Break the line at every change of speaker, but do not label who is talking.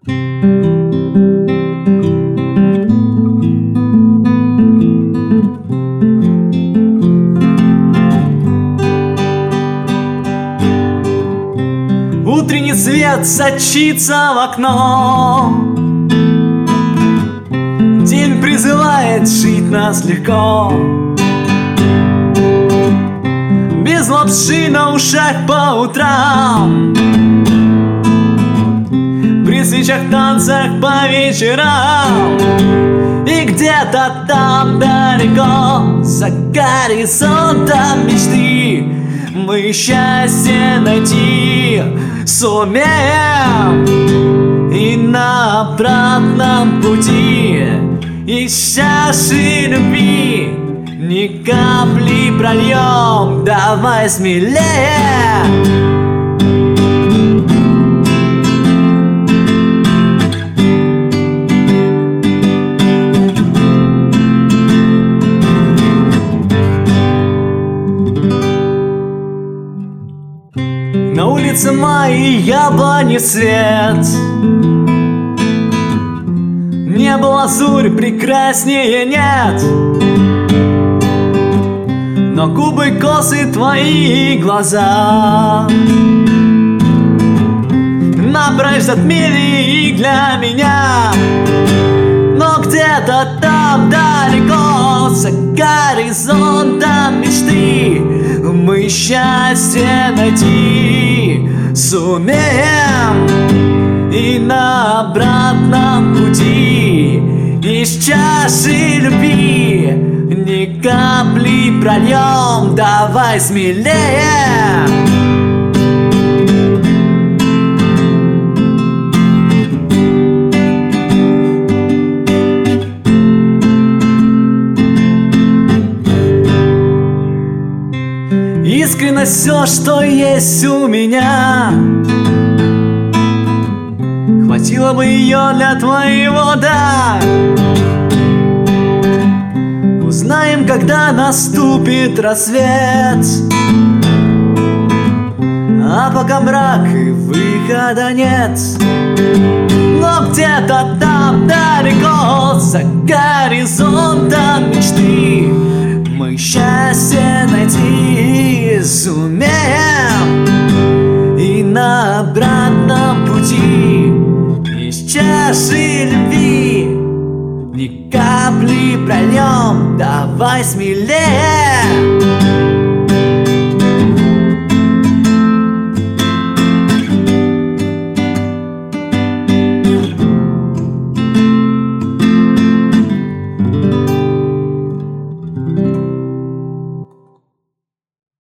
Утренний свет сочится в окно, день призывает жить нас легко. Без лапши на ушах по утрам, при свечах, танцах по вечерам. И где-то там далеко, за горизонтом мечты, мы счастье найти сумеем. И на обратном пути из чаши любви ни капли прольем, давай смелее. На улице май и яблони цвет, небо лазурь, прекраснее нет. Но губы, косы, твои глаза набрать затмили и для меня. Но где-то там далеко, за горизонтом мечты, мы счастье найти сумеем. И на обратном пути из чаши любви ни капли прольем, давай смелее. Искренность все, что есть у меня, хватило бы ее для твоего «да». Узнаем, когда наступит рассвет, а пока мрак и выхода нет. Но где-то там далеко, за горизонтом мечты, мы счастье найти сумеем. И на обратном пути из чаши любви ни капли прольем, давай смелее.